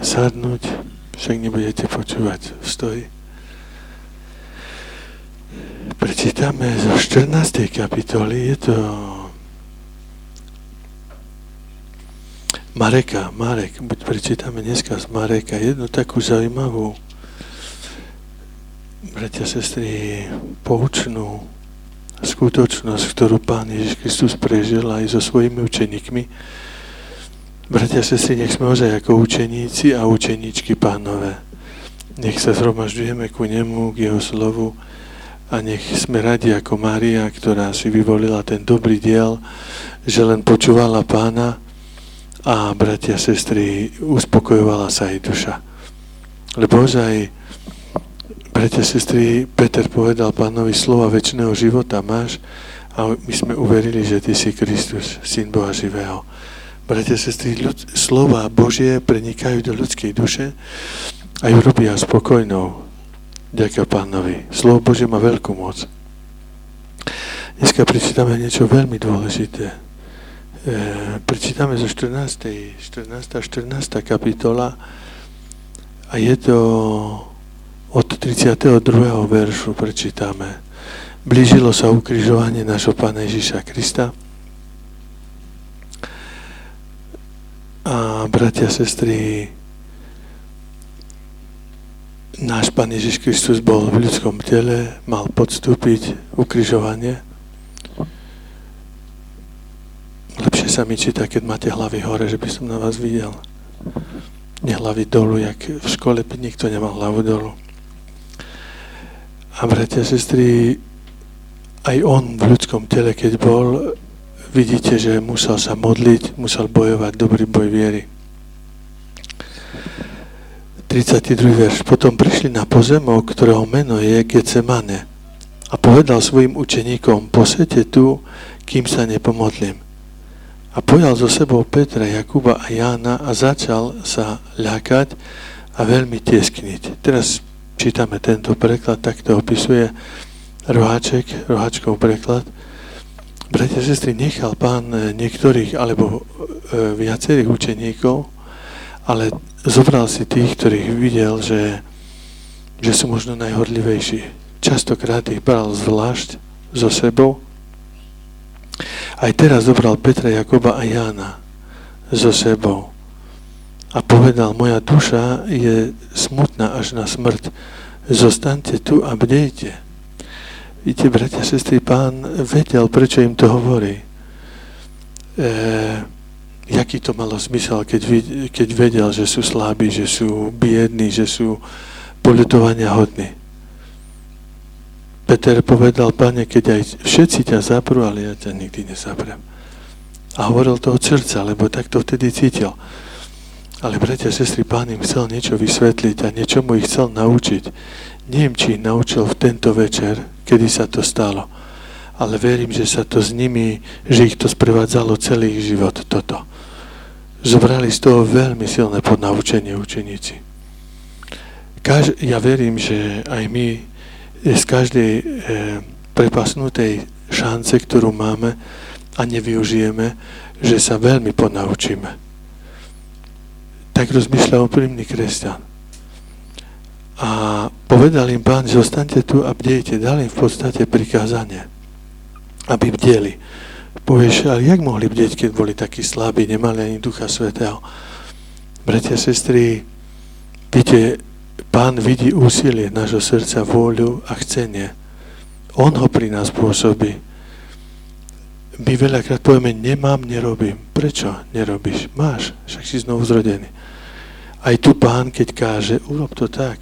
sadnúť, však nebudete počúvať v stoji. Prečítame zo 14. kapitoly, je to Marek, buď prečítame dneska z Mareka jednu takú zaujímavú, bratia, sestry, poučnú skutočnosť, ktorú Pán Ježiš Kristus prežil aj so svojimi učeníkmi. Bratia, sestry, nech sme ozaj ako učeníci a učeníčky Pánové. Nech sa zhromažďujeme ku nemu, k jeho slovu a nech sme radi ako Mária, ktorá si vyvolila ten dobrý diel, že len počúvala Pána a, bratia, sestry, uspokojovala sa jej duša. Lebo ozaj, bratia, sestry, Peter povedal Pánovi, slova večného života máš a my sme uverili, že ty si Kristus, Syn Boha živého. Bratia, sestry, slova Božie prenikajú do ľudskej duše a ju robia spokojnou. Ďakujem Pánovi. Slovo Božie má veľkú moc. Dneska prečítame niečo veľmi dôležité. Prečítame zo 14. kapitola a je to od 32. veršu prečítame. Blížilo sa ukrižovanie nášho Pána Ježiša Krista a, bratia, sestry, náš Pán Ježiš Kristus bol v ľudskom tele, mal podstúpiť ukrižovanie. Lepšie sa mi číta, keď máte hlavy hore, že by som na vás videl. Nie hlavy dolu, jak v škole by nikto nemal hlavu dolu. A, bratia, sestry, aj on v ľudskom tele, keď bol, vidíte, že musel sa modliť, musel bojovať dobrý boj viery. 32. verš. Potom prišli na pozemok, ktorého meno je Getsemane. A povedal svojim učeníkom, posedte tu, kým sa nepomodlím. A pojal so sebou Petra, Jakuba a Jána a začal sa ľakať a veľmi tieskniť. Teraz čítame tento preklad, tak to opisuje roháčkov preklad. Bratia, sestry, nechal Pán niektorých alebo viacerých učeníkov, ale zobral si tých, ktorých videl, že sú možno najhorlivejší. Častokrát ich bral zvlášť so sebou. Aj teraz zobral Petra, Jakuba a Jána so sebou a povedal, moja duša je smutná až na smrť. Zostaňte tu a bdejte. Víte, bratia, sestry, Pán vedel, prečo im to hovorí. Jaký to malo zmysel, keď vedel, že sú slabí, že sú biední, že sú poľutovania hodní. Peter povedal, Pane, keď aj všetci ťa zaprú, ale ja ťa nikdy nezaprem. A hovoril to od srdca, lebo tak to vtedy cítil. Ale, bratia, sestry, Pán im chcel niečo vysvetliť a niečomu ich chcel naučiť. Neviem, či ich naučil v tento večer, kedy sa to stalo. Ale verím, že sa to s nimi, že ich to sprevádzalo celý ich život, toto. Zobrali z toho veľmi silné podnaučenie učeníci. Ja verím, že aj my z každej prepasnutej šance, ktorú máme a nevyužijeme, že sa veľmi podnaučíme. Tak rozmýšľa úprimný kresťan. A povedal im Pán, zostaňte tu a bdejte. Dal im v podstate prikázanie, aby bdeli. Povieš, ale jak mohli bdeť, keď boli takí slabí, nemali ani Ducha Svätého? Bratia, sestry, viete, Pán vidí úsilie nášho srdca, vôľu a chcenie. On ho pri nás pôsobí. My veľakrát povieme, nemám, nerobím. Prečo nerobíš? Máš, však si znovu zrodený. Aj tu Pán, keď káže, urob to tak.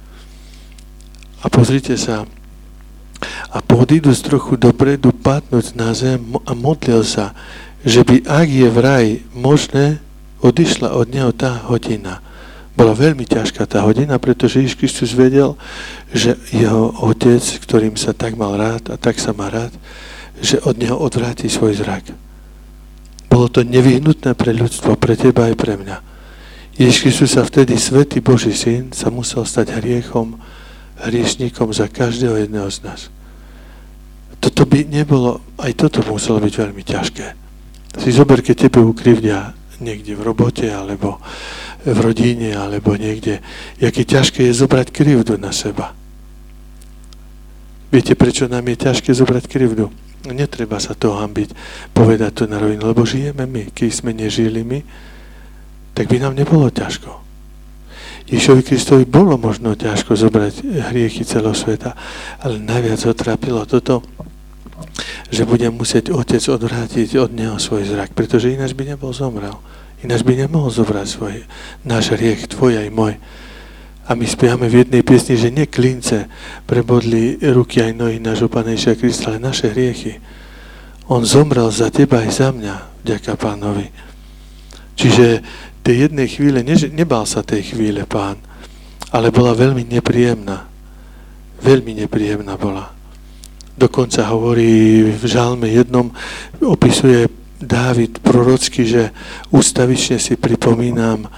A pozrite sa, a podíduc trochu dopredu, padnúť na zem a modlil sa, že by, ak je vraj možné, odišla od neho tá hodina. Bola veľmi ťažká tá hodina, pretože Ježiš Kristus vedel, že jeho otec, ktorým sa tak mal rád a tak sa má rád, že od neho odvráti svoj zrak. Bolo to nevyhnutné pre ľudstvo, pre teba aj pre mňa. Ježiš Kristus sa vtedy, svätý Boží syn, sa musel stať hriešníkom za každého jedného z nás. Toto by nebolo, aj toto muselo byť veľmi ťažké. Si zober, keď tebe ukrivdia niekde v robote, alebo v rodine alebo niekde, jaké ťažké je zobrať krivdu na seba. Viete, prečo nám je ťažké zobrať krivdu? Netreba sa to hanbiť, povedať to na rovinu, lebo žijeme my. Keď sme nežili my, tak by nám nebolo ťažko. Ježišovi Kristovi bolo možno ťažko zobrať hriechy celého sveta, ale najviac ho trápilo toto, že bude musieť Otec odvrátiť od neho svoj zrak, pretože ináč by nebol zomrel. Ináč by nemohol zobrať náš hriech, tvoj aj môj. A my spievame v jednej piesni, že nie klince prebodli ruky aj nohy nášho Pána Ježiša Krista, ale naše hriechy. On zomrel za teba aj za mňa, vďaka Pánovi. Čiže tej jednej chvíle, nebál sa tej chvíle Pán, ale bola veľmi nepríjemná. Veľmi nepríjemná bola. Dokonca hovorí v žalme jednom, opisuje Dávid prorocky, že ústavične si pripomínam,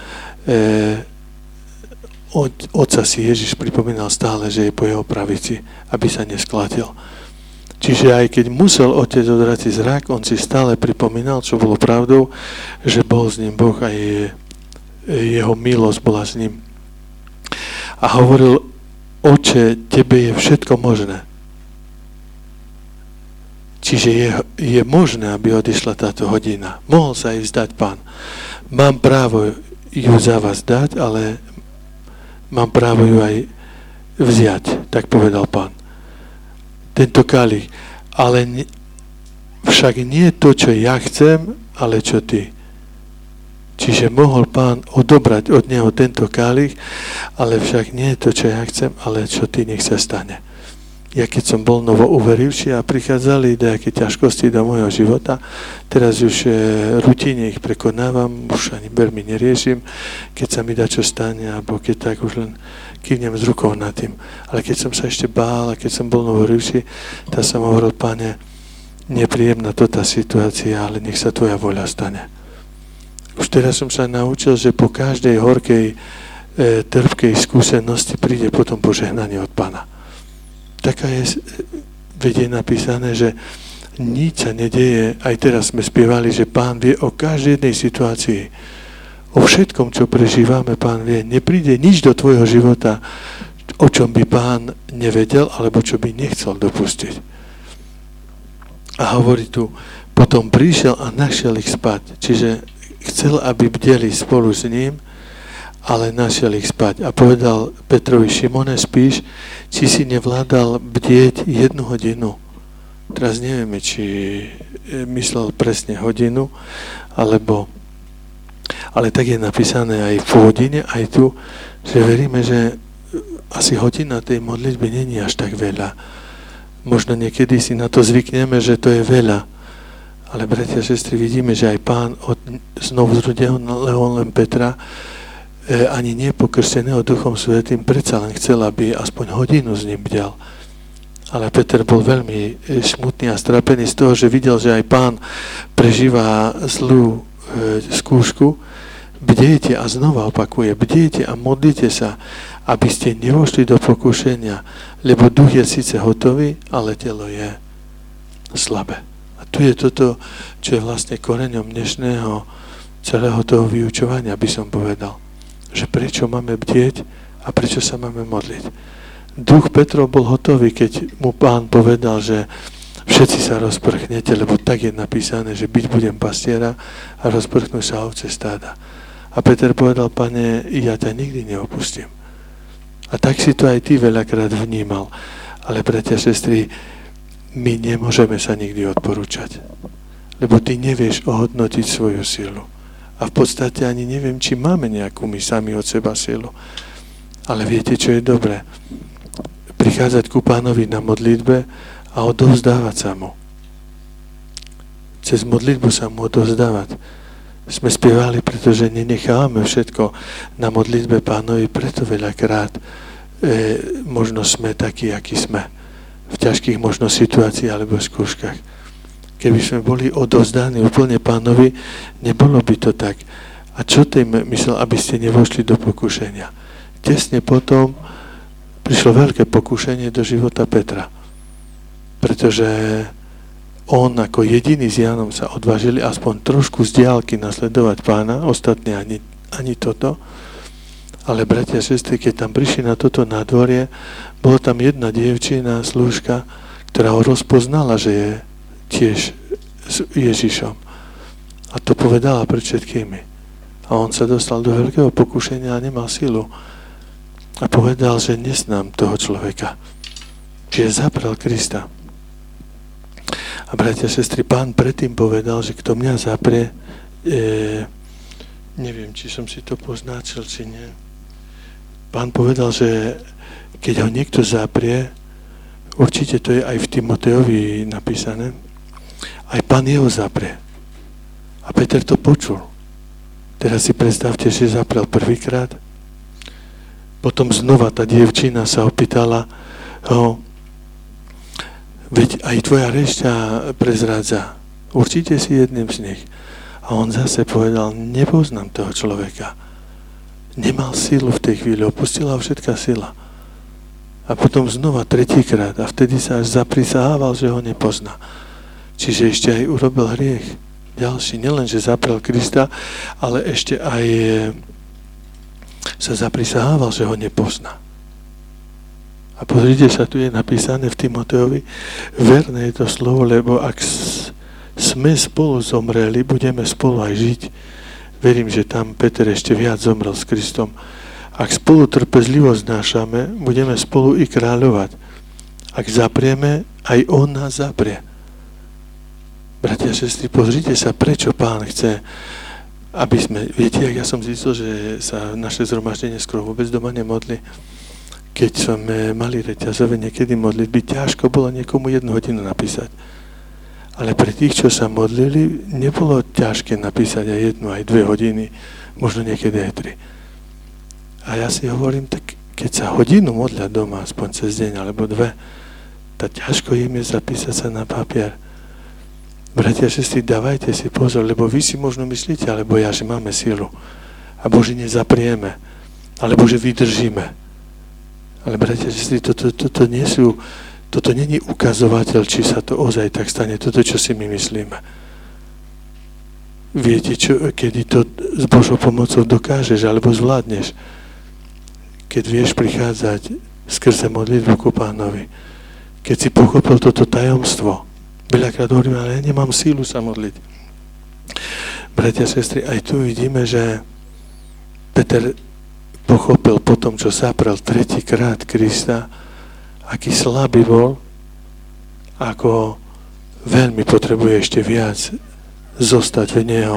otca si Ježiš pripomínal stále, že je po jeho pravici, aby sa nesklatil. Čiže aj keď musel otec odvrátiť zrak, on si stále pripomínal, čo bolo pravdou, že bol s ním Boh a jeho milosť bola s ním. A hovoril, Oče, tebe je všetko možné. Čiže je možné, aby odišla táto hodina. Mohol sa jej vzdať Pán. Mám právo ju za vás dať, ale mám právo ju aj vziať, tak povedal Pán. Tento kalich. Ale však nie to, čo ja chcem, ale čo ty. Čiže mohol Pán odobrať od neho tento kalich, ale však nie to, čo ja chcem, ale čo ty, nech sa stane. Ja keď som bol novo uverivší a prichádzali nejaké ťažkosti do môjho života, teraz už rutine ich prekonávam, už ani veľmi neriešim, keď sa mi dá čo stane, alebo keď tak už len kývnem z rukou nad tým. Ale keď som sa ešte bál a keď som bol novo uverivší, tak som hovoril, Pane, nepríjemná to tá situácia, ale nech sa tvoja voľa stane. Už teraz som sa naučil, že po každej horkej, trpkej skúsenosti príde potom požehnanie od Pána. Taká je, veď je napísané, že nič sa nedeje, aj teraz sme spievali, že Pán vie o každej jednej situácii, o všetkom, čo prežívame, Pán vie. Nepríde nič do tvojho života, o čom by Pán nevedel, alebo čo by nechcel dopustiť. A hovorí tu, potom prišiel a našiel ich spať, čiže chcel, aby bdeli spolu s ním, ale našiel ich spať. A povedal Petrovi, Šimone, spíš, či si nevládal bdieť 1 hodinu. Teraz nevieme, či myslel presne hodinu, ale tak je napísané aj v hodine, aj tu, že veríme, že asi hodina tej modlitby není až tak veľa. Možno niekedy si na to zvykneme, že to je veľa. Ale bratia a sestry, vidíme, že aj Pán znovu zrodil len Petra, ani nie pokrsteného Duchom Svätým, predsa len chcel, aby aspoň hodinu s ním bdel. Ale Peter bol veľmi smutný a strapený z toho, že videl, že aj Pán prežíva zlú skúšku. Bdejte, a znova opakuje, bdejte a modlite sa, aby ste nevošli do pokušenia, lebo duch je síce hotový, ale telo je slabé. A tu je toto, čo je vlastne koreňom dnešného celého toho vyučovania, by som povedal. Že prečo máme bdieť a prečo sa máme modliť. Duch Petrov bol hotový, keď mu Pán povedal, že všetci sa rozprchnete, lebo tak je napísané, že byť budem pastiera a rozprchnú sa ovce stáda. A Peter povedal, Pane, ja ťa nikdy neopustím. A tak si to aj ty veľakrát vnímal. Ale bratia, sestry, my nemôžeme sa nikdy odporúčať. Lebo ty nevieš ohodnotiť svoju silu. A v podstate ani neviem, či máme nejakú my sami od seba silu. Ale viete, čo je dobré? Prichádzať ku Pánovi na modlitbe a odovzdávať sa mu. Cez modlitbu sa mu odovzdávať. Sme spievali, pretože nenechávame všetko na modlitbe Pánovi, preto veľakrát možno sme takí, akí sme. V ťažkých možno situáciách alebo skúškach. Keby sme boli odovzdaní úplne Pánovi, nebolo by to tak. A čo tým myslel, aby ste nevošli do pokušenia? Tesne potom prišlo veľké pokušenie do života Petra. Pretože on ako jediný s Jánom sa odvážili aspoň trošku z diaľky nasledovať Pána, ostatní ani toto. Ale bratia a sestry, keď tam prišli na toto nádvorie, bola tam jedna dievčina, slúžka, ktorá ho rozpoznala, že je tiež s Ježišom. A to povedala pred všetkými. A on sa dostal do veľkého pokušenia a nemal silu. A povedal, že neznám toho človeka. Čiže zaprel Krista. A bratia a sestry, Pán predtým povedal, že kto mňa zaprie, neviem, či som si to poznačil, či nie. Pán povedal, že keď ho niekto zaprie, určite to je aj v Timotejovi napísané, aj Pán jeho zaprie. A Peter to počul. Teraz si predstavte, že zaprel prvýkrát. Potom znova tá dievčina sa opýtala ho, veď aj tvoja rešťa prezrádza. Určite si jedným z nich. A on zase povedal, nepoznám toho človeka. Nemal sílu v tej chvíli, opustila všetká sila. A potom znova tretíkrát a vtedy sa až zaprisahával, že ho nepozná. Čiže ešte aj urobil hriech. Ďalší, nielen, že zaprel Krista, ale ešte aj sa zaprisahával, že ho nepozná. A pozrite sa, tu je napísané v Timotejovi, verné je to slovo, lebo ak sme spolu zomreli, budeme spolu aj žiť. Verím, že tam Peter ešte viac zomrel s Kristom. Ak spolu trpezlivo znášame, budeme spolu i kráľovať. Ak zaprieme, aj on nás zaprie. Bratia a sestry, pozrite sa, prečo Pán chce, aby sme, viete, ja som zistil, že sa naše zhromaždenie skoro vôbec doma nemodli. Keď sme mali reťazové niekedy modlitby, ťažko bolo niekomu 1 hodinu napísať. Ale pre tých, čo sa modlili, nebolo ťažké napísať aj 1, aj 2 hodiny, možno niekedy aj 3. A ja si hovorím, tak keď sa hodinu modlia doma, aspoň cez deň, alebo 2, tak ťažko im je zapísať sa na papier. Bratia a sestry, dávajte si pozor, lebo vy si možno myslíte, alebo ja, že máme silu. A Bože, nezaprieme, alebo že vydržíme. Ale bratia a sestry, toto není ukazovateľ, či sa to ozaj tak stane, toto, čo si my myslíme. Viete, kedy to s Božou pomocou dokážeš, alebo zvládneš? Keď vieš prichádzať skrze modlitbu ku Pánovi. Keď si pochopil toto tajomstvo. Veľakrát hovorím, ale ja nemám sílu sa modliť. Bratia a sestry, aj tu vidíme, že Peter pochopil po tom, čo zaprel tretíkrát Krista, aký slabý bol, ako veľmi potrebuje ešte viac zostať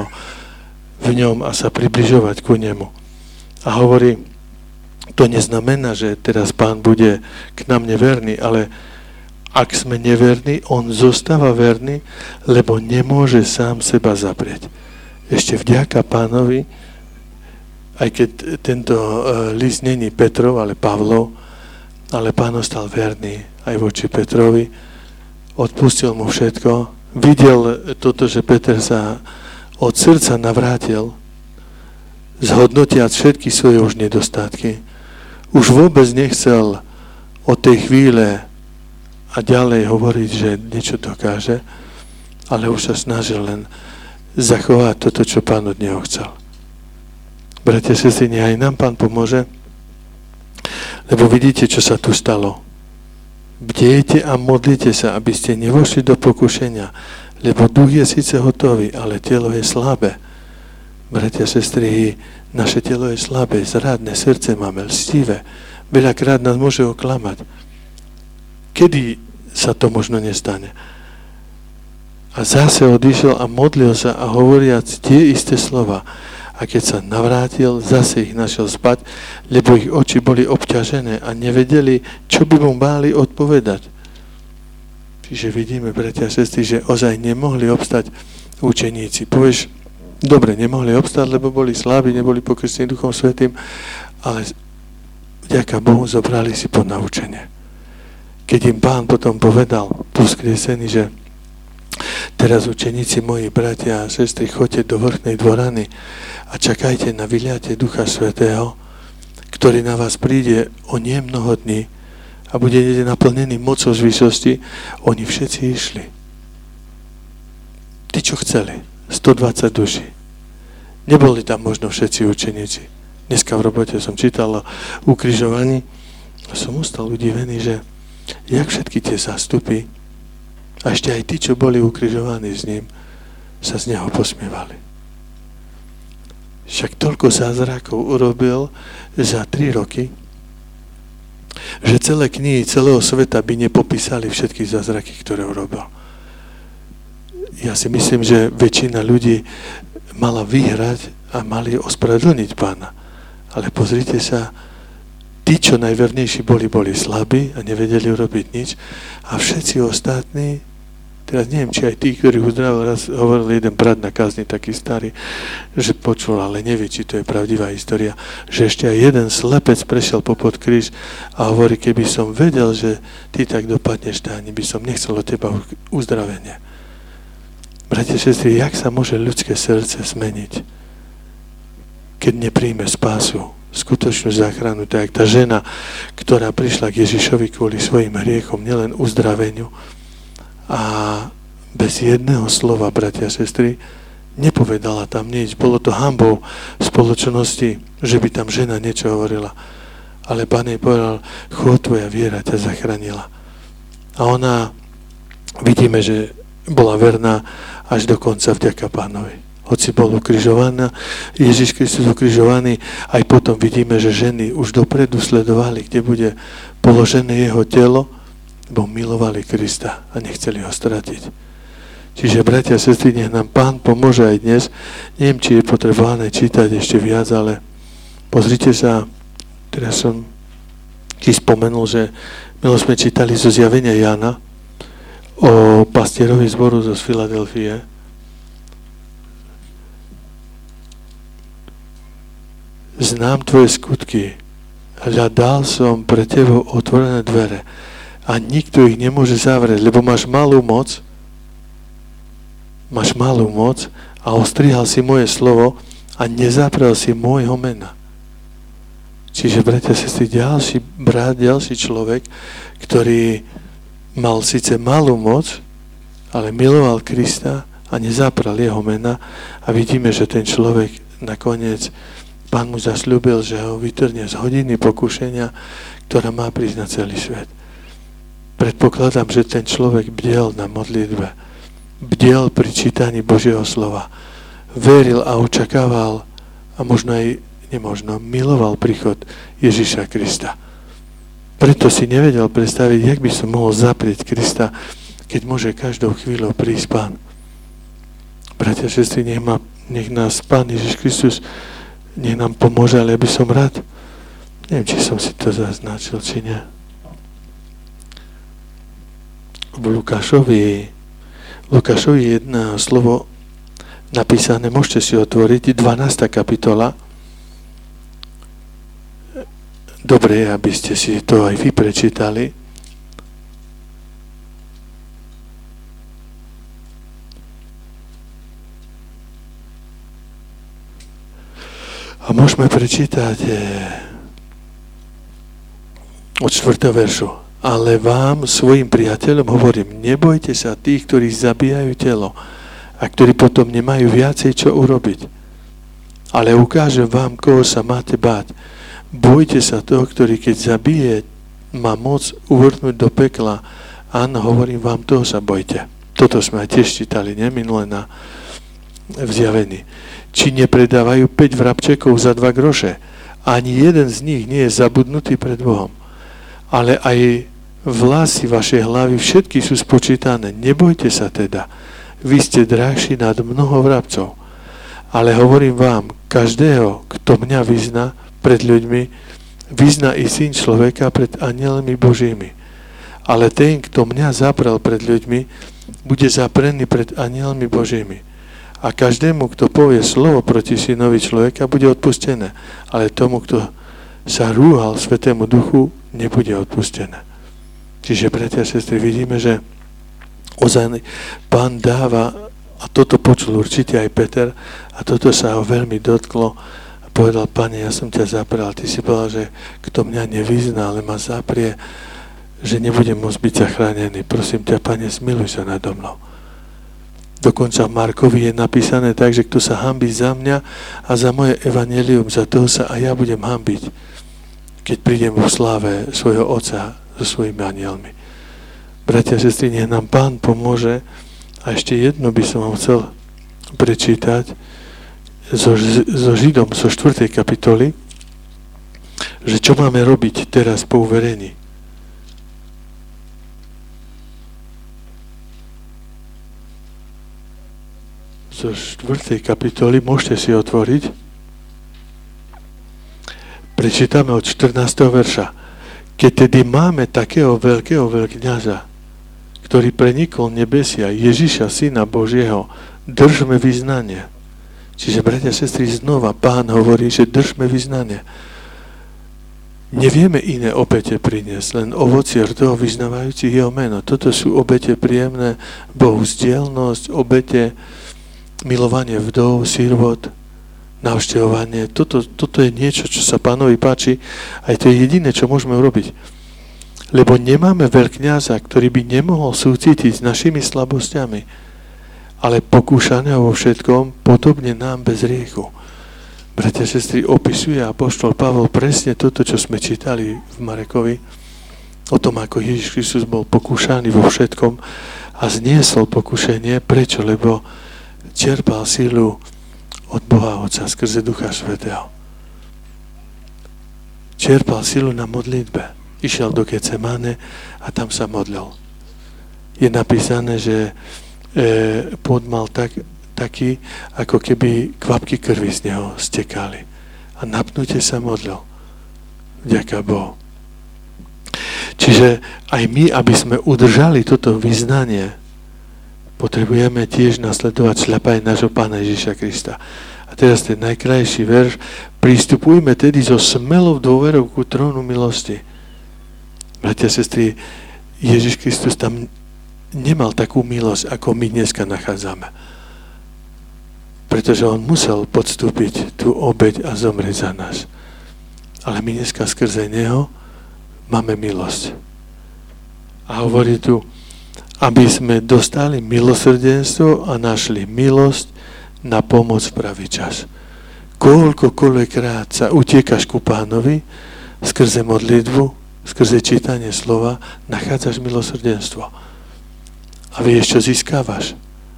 v ňom a sa približovať ku nemu. A hovorí, to neznamená, že teraz Pán bude k nám neverný, ale ak sme neverní, on zostáva verný, lebo nemôže sám seba zaprieť. Ešte vďaka Pánovi, aj keď tento list není Petrov, ale Pavlov, ale Pán ostal verný aj voči Petrovi, odpustil mu všetko, videl toto, že Peter sa od srdca navrátil, zhodnotiac všetky svoje už nedostatky. Už vôbec nechcel od tej chvíle a ďalej hovoriť, že niečo dokáže, ale už sa snažil len zachovať toto, čo Pán od neho chcel. Bratia, sestry, aj nám Pán pomôže, lebo vidíte, čo sa tu stalo. Bdejte a modlite sa, aby ste nevošli do pokušenia, lebo duch je síce hotový, ale telo je slabé. Bratia, sestry, naše telo je slabé, zradné, srdce máme, lstivé. Veľakrát nás môže oklamať. Kedy sa to možno nestane? A zase odišiel a modlil sa a hovoriac tie isté slova. A keď sa navrátil, zase ich našiel spať, lebo ich oči boli obťažené a nevedeli, čo by mu máli odpovedať. Čiže vidíme, bratia a sestry, že ozaj nemohli obstať učeníci. Povieš, dobre, nemohli obstať, lebo boli slabí, neboli pokrstení Duchom Svätým, ale vďaka Bohu zobrali si ponaučenie. Keď im Pán potom povedal, tu skriesený, že teraz učeníci moji, bratia a sestry, choďte do vrchnej dvorany a čakajte na vyliatie Ducha Svätého, ktorý na vás príde o nie mnoho dní a budete naplnení mocou z výsosti. Oni všetci išli. Tí, čo chceli, 120 duší. Neboli tam možno všetci učeníci. Dneska v robote som čítal o ukrižovaní a som ostal udivený, že jak všetky tie zástupy a ešte aj tí, čo boli ukrižovaní s ním, sa z neho posmievali. Však toľko zázrakov urobil za 3 roky, že celé knihy celého sveta by nepopísali všetky zázraky, ktoré urobil. Ja si myslím, že väčšina ľudí mala vyhrať a mali ospravedlniť Pána. Ale pozrite sa, tí, čo najvernejší boli slabí a nevedeli urobiť nič a všetci ostatní, teraz neviem, či aj tí, ktorí uzdravil, raz hovoril jeden brat na kázni, taký starý, že počul, ale nevie, či to je pravdivá história, že ešte aj jeden slepec prešiel popod kríž a hovorí, keby som vedel, že ty tak dopadneš, tak ani by som nechcel od teba uzdravenie. Bratia, sestry, jak sa môže ľudské srdce zmeniť, keď nepríjme spásu, skutočnú záchranu, tak tá žena, ktorá prišla k Ježišovi kvôli svojim hriechom, nielen uzdraveniu, a bez jedného slova, bratia a sestry, nepovedala tam nič. Bolo to hanbou spoločnosti, že by tam žena niečo hovorila. Ale Pán jej povedal, chod, tvoja viera ťa zachránila. A ona, vidíme, že bola verná až do konca vďaka Pánovi. Hoci bol ukrižovaný, Ježiš Kristus ukrižovaný, aj potom vidíme, že ženy už dopredu sledovali, kde bude položené jeho telo, bo milovali Krista a nechceli ho stratiť. Čiže, bratia a sestry, nech nám Pán pomôže aj dnes. Neviem, či je potrebované čítať ešte viac, ale pozrite sa, teraz som ti spomenul, že milo sme čítali zo zjavenia Jána o pastierovi zboru zo Filadelfie. Znám tvoje skutky, hľadal som pre tebou otvorené dvere a nikto ich nemôže zavrieť, lebo máš malú moc a ostrihal si moje slovo a nezaprel si môjho mena. Čiže, bratia a sestry, ďalší brat, ďalší človek, ktorý mal síce malú moc, ale miloval Krista a nezaprel jeho mena a vidíme, že ten človek nakoniec Pán mu zasľúbil, že ho vytrhne z hodiny pokušenia, ktorá má prísť na celý svet. Predpokladám, že ten človek bdiel na modlitbe, bdiel pri čítaní Božieho slova, veril a očakával a možno aj miloval príchod Ježiša Krista. Preto si nevedel predstaviť, jak by som mohol zaprieť Krista, keď môže každou chvíľou prísť Pán. Bratia, sestry, nech nás Pán Ježiš Kristus nech nám pomôže, ale ja by som rád, neviem, či som si to zaznačil, či nie. V Lukášovi je jedno slovo napísané, môžete si otvoriť, 12. kapitola. Dobre, aby ste si to aj vy prečítali. A môžeme prečítať od 4. veršu. Ale vám, svojim priateľom, hovorím, nebojte sa tých, ktorí zabíjajú telo a ktorí potom nemajú viacej čo urobiť. Ale ukážem vám, koho sa máte báť. Bojte sa toho, ktorý keď zabije, má moc uvrhnúť do pekla. Áno, hovorím vám, toho sa bojte. Toto sme aj tiež čítali, minule v Zjavení. Či nepredávajú 5 vrabčekov za 2 groše? Ani jeden z nich nie je zabudnutý pred Bohom. Ale aj vlasy vašej hlavy všetky sú spočítané. Nebojte sa teda. Vy ste drahší nad mnoho vrabcov. Ale hovorím vám, každého, kto mňa vyzná pred ľuďmi, vyzná i Syn človeka pred anjelmi Božími. Ale ten, kto mňa zaprel pred ľuďmi, bude zaprený pred anjelmi Božími. A každému, kto povie slovo proti Synovi človeka, bude odpustené. Ale tomu, kto sa rúhal Svätému Duchu, nebude odpustené. Čiže, bratia a sestry, vidíme, že ozaj Pán dáva, a toto počul určite aj Peter, a toto sa ho veľmi dotklo, a povedal, Pane, ja som ťa zaprel. Ty si povedal, že kto mňa nevyzná, ale ma zaprie, že nebudem môcť byť zachránený. Prosím ťa, Pane, zmiluj sa nado mnou. Dokonca v Markovi je napísané tak, že kto sa hanbí za mňa a za moje evanjelium, za toho sa aj ja budem hanbiť, keď prídem v sláve svojho Otca so svojimi anielmi. Bratia a sestry, nech nám Pán pomôže. A ešte jedno by som vám chcel prečítať so Židom zo 4. kapitoly, že čo máme robiť teraz po uverení. Zo 4. kapitoly môžete si otvoriť. Prečítame od 14. verša. Keď tedy máme takého veľkého veľkňaza, ktorý prenikol nebesia, Ježiša, Syna Božieho, držme vyznanie. Čiže, bratia a sestry, znova Pán hovorí, že držme vyznanie. Nevieme iné obete priniesť, len ovocie rdov vyznávajúcich jeho meno. Toto sú obete príjemné Bohu, zdielnosť, obete, milovanie vdov, sirvot, navštevovanie. Toto je niečo, čo sa Pánovi páči a to je jediné, čo môžeme urobiť. Lebo nemáme veľkňaza, ktorý by nemohol súcitiť s našimi slabosťami, ale pokúšaného vo všetkom, podobne nám bez hriechu. Bratia a sestry, opisuje apoštol Pavol presne toto, čo sme čítali v Marekovi, o tom, ako Ježiš Kristus bol pokúšaný vo všetkom a zniesol pokušenie. Prečo? Lebo čerpal sílu od Boha Otca skrze Ducha Svätého. Čerpal sílu na modlitbe. Išiel do Getsemane a tam sa modlil. Je napísané, že pôd mal taký, ako keby kvapky krvi z neho stekali. A napnutie sa modlil. Vďaka Bohu. Čiže aj my, aby sme udržali toto vyznanie, potrebujeme tiež nasledovať šľapaj nášho Pána Ježiša Krista. A teraz ten najkrajší verš. Pristupujme tedy so smelou dôverou ku trónu milosti. Bratia a sestry, Ježiš Kristus tam nemal takú milosť, ako my dneska nachádzame. Pretože on musel podstúpiť tú obeť a zomrieť za nás. Ale my dneska skrze neho máme milosť. A hovorí tu, aby sme dostali milosrdenstvo a našli milosť na pomoc v pravý čas. Koľkokrát sa utiekaš ku Pánovi, skrze modlitbu, skrze čítanie slova, nachádzaš milosrdenstvo. A vieš, čo získávaš?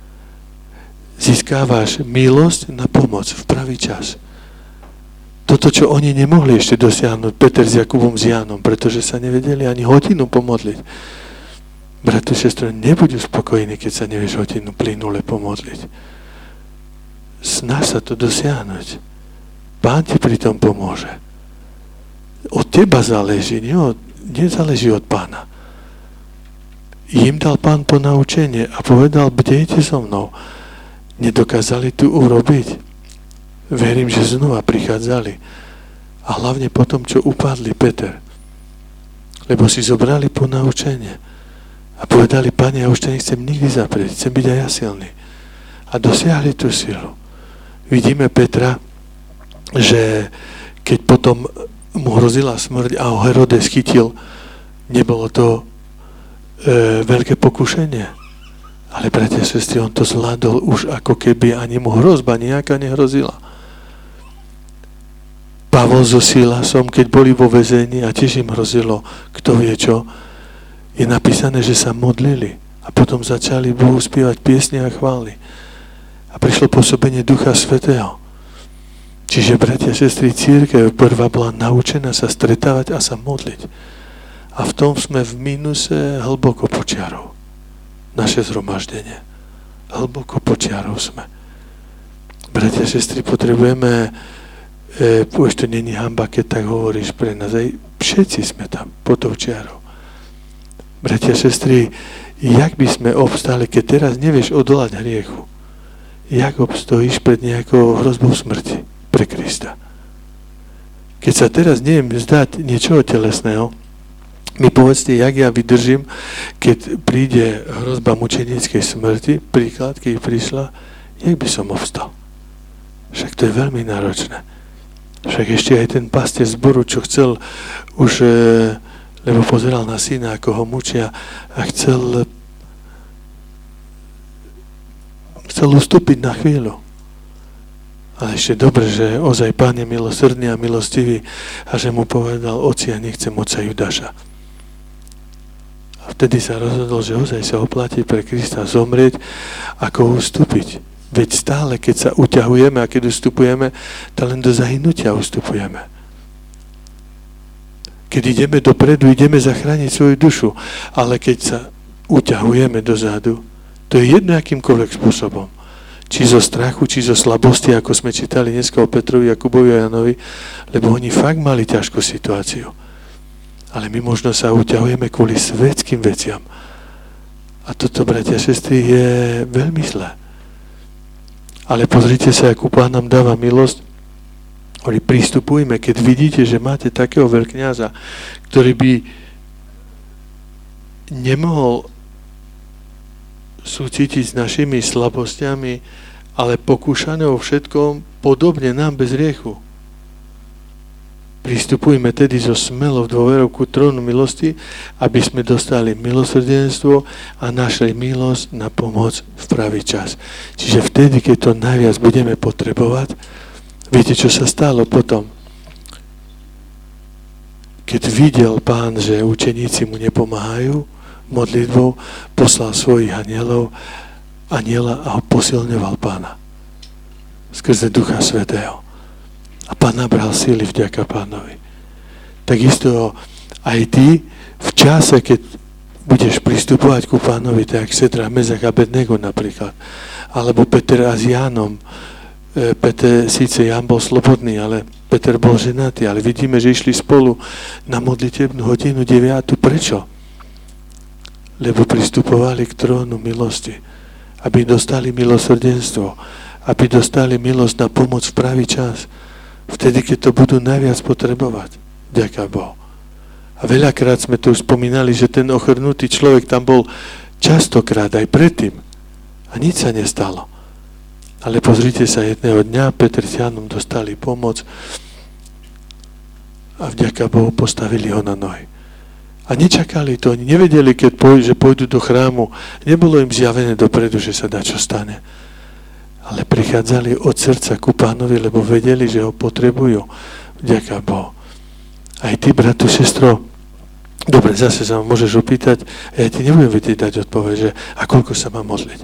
Získávaš milosť na pomoc v pravý čas. Toto, čo oni nemohli ešte dosiahnuť, Peter s Jakubom, s Jánom, pretože sa nevedeli ani hodinu pomodliť. Bratu, sestro, nebuď uspokojený, keď sa nevieš hodinu plynule pomodliť. Snaž sa to dosiahnuť. Pán ti pri tom pomôže. Od teba záleží, nezáleží od Pána. Im dal Pán ponaučenie a povedal, bdejte so mnou. Nedokázali tu urobiť. Verím, že znova prichádzali. A hlavne po tom, čo upadli Peter. Lebo si zobrali ponaučenie. A povedali, Pane, ja už to nechcem nikdy zaprieť, chcem byť aj ja silný. A dosiahli tú silu. Vidíme Petra, že keď potom mu hrozila smrť a ho Herodes chytil, nebolo to veľké pokušenie. Ale, bratia a sestry, on to zvládol už ako keby ani mu hrozba nejaká nehrozila. Pavol so Silasom, keď boli vo väzení a tiež im hrozilo, kto vie čo, je napísané, že sa modlili a potom začali Bohu spievať piesne a chvály. A prišlo pôsobenie Ducha Svätého. Čiže, bratia a sestry, cirkev prvá bola naučená sa stretávať a sa modliť. A v tom sme v mínuse hlboko počiarov. Naše zhromaždenie. Hlboko počiarov sme. Bratia a sestry, potrebujeme, už to není hanba, keď tak hovoríš pre nás, aj všetci sme tam, pod tou čiarou. Bratia a sestry, jak by sme obstáli, keď teraz nevieš odolať hriechu? Jak obstojíš pred nejakou hrozbou smrti pre Krista? Keď sa teraz neviem zdať niečoho telesného, mi povedzte, jak ja vydržím, keď príde hrozba mučenickej smrti, príklad, keď prišla, jak by som obstal? Však to je veľmi náročné. Však ešte aj ten pastier zboru, čo chcel už, lebo pozeral na syna, ako ho mučia a chcel chcel ustúpiť na chvíľu. Ale ešte dobre, že ozaj Pán je milosrdný a milostivý a že mu povedal, oci, ja nechcem oca Judáša. A vtedy sa rozhodol, že ozaj sa oplatí pre Krista zomrieť, ako ustúpiť. Veď stále, keď sa uťahujeme a keď ustupujeme, to len do zahynutia ustupujeme. Keď ideme dopredu, ideme zachrániť svoju dušu, ale keď sa uťahujeme dozadu, to je jedno akýmkoľvek spôsobom. Či zo strachu, či zo slabosti, ako sme čítali dneska o Petrovi, Jakubovi a Janovi, lebo oni fakt mali ťažkú situáciu. Ale my možno sa uťahujeme kvôli svetským veciam. A toto, bratia a sestry, je veľmi zlé. Ale pozrite sa, akú Pán nám dáva milosť. Hovorí, pristupujme, keď vidíte, že máte takého veľkňaza, ktorý by nemohol súcitiť s našimi slabostiami, ale pokúšané vo všetkom podobne nám bez hriechu. Pristupujme tedy so smelou dôverou ku trónu milosti, aby sme dostali milosrdenstvo a našli milosť na pomoc v pravý čas. Čiže vtedy, keď to najviac budeme potrebovať, viete, čo sa stalo potom? Keď videl Pán, že učeníci mu nepomáhajú, modlitbou poslal svojich aniela a ho posilňoval Pána skrze Ducha Svätého. A Pán nabral síly vďaka Pánovi. Takisto aj ty v čase, keď budeš pristupovať ku Pánovi, tak Sedra, Mezach a Abednego napríklad, alebo Peter a s Jánom. Peter, síce Ján bol slobodný, ale Peter bol ženatý, ale vidíme, že išli spolu na modlitebnú hodinu 9. Prečo? Lebo pristupovali k trónu milosti, aby dostali milosrdenstvo, aby dostali milosť na pomoc v pravý čas, vtedy, keď to budú najviac potrebovať. Ďaká Bohu. A veľakrát sme tu spomínali, že ten ochrnutý človek tam bol častokrát aj predtým a nič sa nestalo. Ale pozrite sa, jedného dňa Peter s Jánom dostali pomoc a vďaka Bohu postavili ho na nohy. A nečakali to, oni nevedeli, že pôjdu do chrámu. Nebolo im zjavené dopredu, že sa čo stane. Ale prichádzali od srdca ku Pánovi, lebo vedeli, že ho potrebujú. Vďaka Bohu. Aj ty, bratu, sestro, dobre, zase sa ma môžeš opýtať, a ja ti nebudem vedieť dať odpoveď, že a koľko sa mám modliť.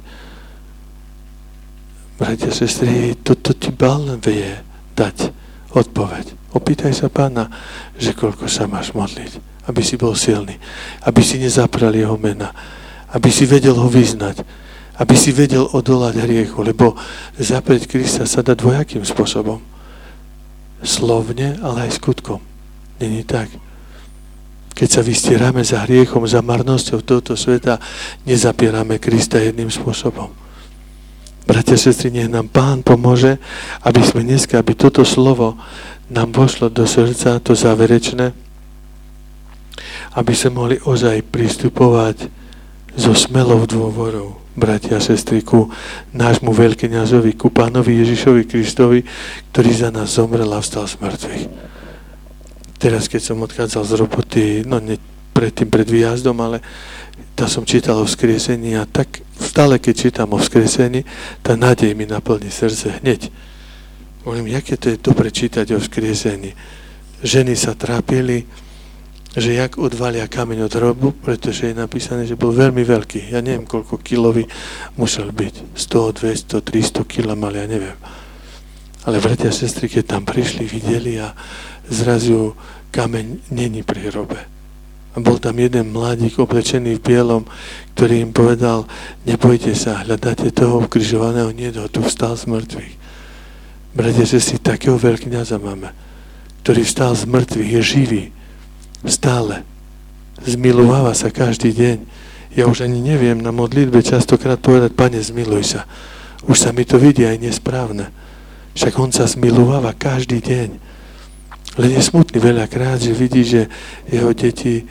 Bratia, sestry, toto ti Pán vie dať odpoveď. Opýtaj sa Pána, že koľko sa máš modliť, aby si bol silný, aby si nezapral jeho mena, aby si vedel ho vyznať, aby si vedel odolať hriechu, lebo zaprieť Krista sa dá dvojakým spôsobom. Slovne, ale aj skutkom. Není tak. Keď sa vystierame za hriechom, za marnosťou tohto sveta, nezapierame Krista jedným spôsobom. Bratia, sestry, nech nám Pán pomôže, aby sme dneska, aby toto slovo nám vošlo do srdca, to záverečné, aby sme mohli ozaj pristupovať so smelou dôverou, bratia a sestry, ku nášmu veľkňazovi, ku Pánovi Ježišovi Kristovi, ktorý za nás zomrel a vstal z mŕtvych. Teraz, keď som odchádzal z roboty, pred výjazdom, ale to som čítal o vzkriesení a tak stále, keď čítam o vzkriesení, tá nádej mi naplní srdce hneď. Hovorím, jaké to je dobre čítať o vzkriesení. Ženy sa trápili, že jak odvalia kameň od hrobu, pretože je napísané, že bol veľmi veľký. Ja neviem, koľko kilový musel byť. 100, 200, 300 kg mal, ja neviem. Ale bratia a sestry, keď tam prišli, videli a zrazu kameň není pri hrobe. A bol tam jeden mladík oblečený v bielom, ktorý im povedal, nebojte sa, hľadáte toho ukrižovaného, nie, tu vstal z mŕtvych. Bratia a sestry, takého veľkňaza máme, ktorý vstal z mŕtvych, je živý. Stále. Zmilováva sa každý deň. Ja už ani neviem na modlitbe častokrát povedať, Pane, zmiluj sa. Už sa mi to vidí aj nesprávne. Však on sa zmilováva každý deň. Len je smutný veľakrát, že vidí, že jeho deti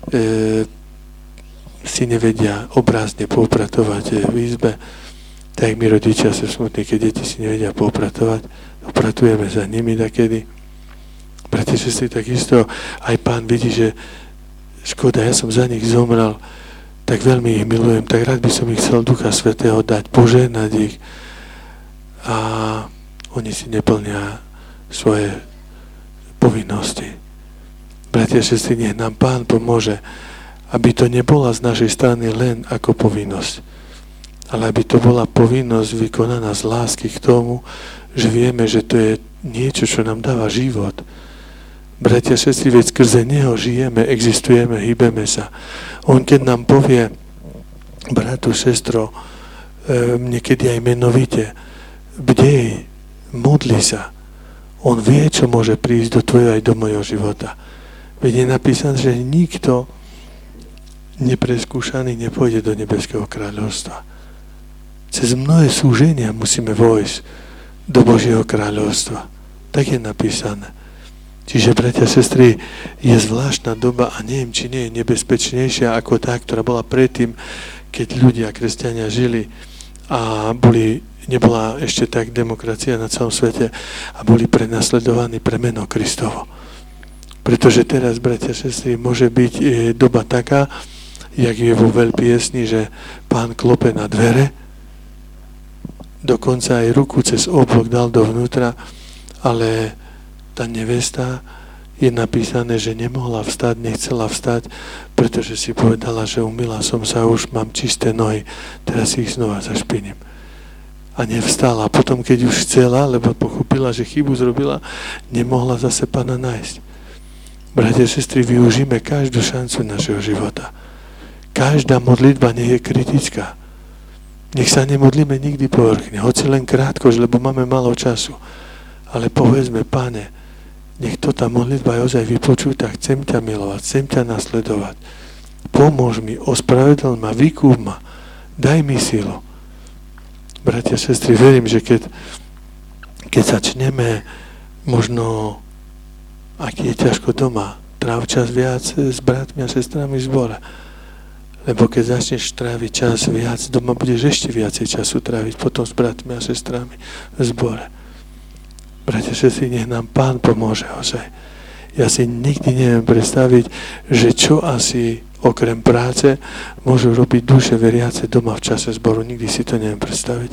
si nevedia obrázne poupratovať v izbe. Tak my rodičia sú smutní, keď deti si nevedia poupratovať. Upratujeme za nimi takedy. Bratia, sestry, takisto aj Pán vidí, že škoda, ja som za nich zomrel, tak veľmi ich milujem, tak rád by som ich chcel Ducha Svätého dať, požehnať ich a oni si neplnia svoje povinnosti. Bratia, sestry, nech nám Pán pomôže, aby to nebola z našej strany len ako povinnosť, ale aby to bola povinnosť vykonaná z lásky k tomu, že vieme, že to je niečo, čo nám dáva život. Bratia, sestry, veď skrze Neho žijeme, existujeme, hýbeme sa. On keď nám povie, bratu, sestro, niekedy aj menovite, bdej, modli sa. On vie, čo môže prísť do tvojho aj do mojho života. Veď je napísané, že nikto nepreskúšaný nepôjde do nebeského kráľovstva. Cez mnohé súženia musíme vojsť do Božieho kráľovstva. Tak je napísané. Čiže, bratia, sestry, je zvláštna doba a neviem, či nie je nebezpečnejšia ako tá, ktorá bola predtým, keď ľudia, kresťania žili a nebola ešte tak demokracia na celom svete a boli prenasledovaní pre meno Kristovo. Pretože teraz, bratia, sestry, môže byť doba taká, jak je vo veľpiesni, že Pán klope na dvere, dokonca aj ruku cez oblok dal dovnútra, ale tá nevesta je napísané, že nemohla vstať, nechcela vstať, pretože si povedala, že umyla som sa, už mám čisté nohy, teraz ich znova zašpiním. A nevstala. Potom, keď už chcela, lebo pochopila, že chybu zrobila, nemohla zase Pána nájsť. Bratia, sestry, využíme každú šancu našeho života. Každá modlitba nie je kritická. Nech sa nemodlíme nikdy povrchne, hoci len krátko, lebo máme málo času. Ale povedzme, Pane, nech to tá modlitba je ozaj vypočutá, chcem ťa milovať, chcem ťa nasledovať. Pomôž mi, ospravedlň ma, vykúp ma, daj mi silu. Bratia, sestry, verím, že keď začneme možno, aký je ťažko doma, tráv čas viac s bratmi a sestrami v zbore. Lebo keď začneš tráviť čas viac, doma budeš ešte viacej času tráviť potom s bratmi a sestrami v zbore. Bratia, sestry, nech nám Pán pomôže ozaj. Ja si nikdy neviem predstaviť, že čo asi okrem práce môžu robiť duše veriace doma v čase zboru. Nikdy si to neviem predstaviť.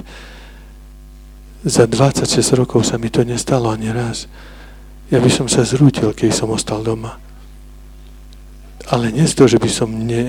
Za 26 rokov sa mi to nestalo ani raz. Ja by som sa zrútil, keď som ostal doma. Ale nie z toho, že by som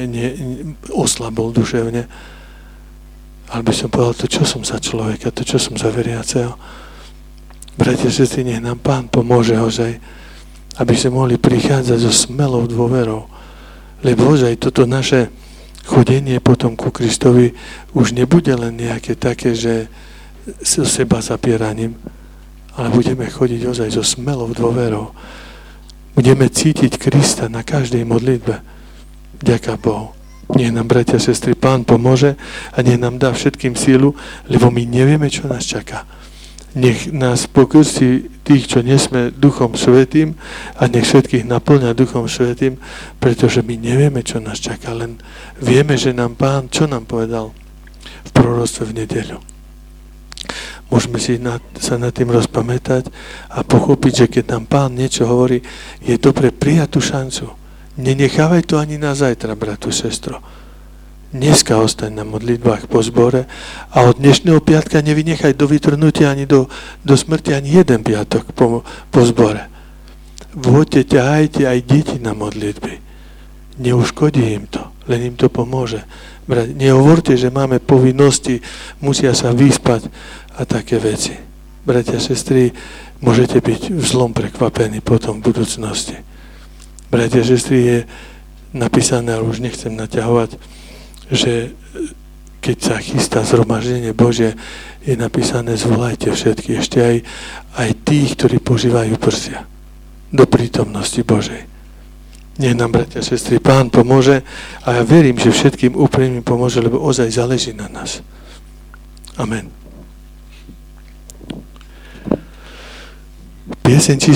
oslabol duševne, ale by som povedal, to čo som za človeka, to čo som za veriaceho. Bratia, sestry, nech nám Pán pomôže ozaj, aby sme mohli prichádzať so smelou dôverou. Lebo ozaj toto naše chodenie potom ku Kristovi už nebude len nejaké také, že so seba zapieraním, ale budeme chodiť ozaj so smelou dôverou. Budeme cítiť Krista na každej modlitbe. Ďaká Bohu. Nech nám, bratia, sestry, Pán pomôže a nech nám dá všetkým sílu, lebo my nevieme, čo nás čaká. Nech nás pokrstí tých, čo nie sme Duchom Svätým a nech všetkých naplňa Duchom Svätým, pretože my nevieme, čo nás čaká, len vieme, že nám Pán, čo nám povedal v proroctve v nedeľu. Môžeme si sa nad tým rozpamätať a pochopiť, že keď nám Pán niečo hovorí, je dobre prijať tú šancu. Nenechávaj to ani na zajtra, bratu, sestro. Dneska ostaň na modlitbách po zbore a od dnešného piatka nevynechaj do vytrhnutia ani do smrti ani jeden piatok po zbore. Vôďte, ťahajte aj deti na modlitby. Neuškodí im to, len im to pomôže. Nehovorte, že máme povinnosti, musia sa vyspať a také veci. Bratia, sestry, môžete byť v zlom prekvapení potom v budúcnosti. Bratia, sestry, je napísané, ale už nechcem naťahovať, že keď sa chystá zhromaždenie Božie, je napísané, zvolajte všetky, ešte aj tých, ktorí požívajú prsia do prítomnosti Božej. Nech nám, bratia, sestry, Pán pomôže a ja verím, že všetkým úprimným pomôže, lebo ozaj záleží na nás. Amen. Pieseň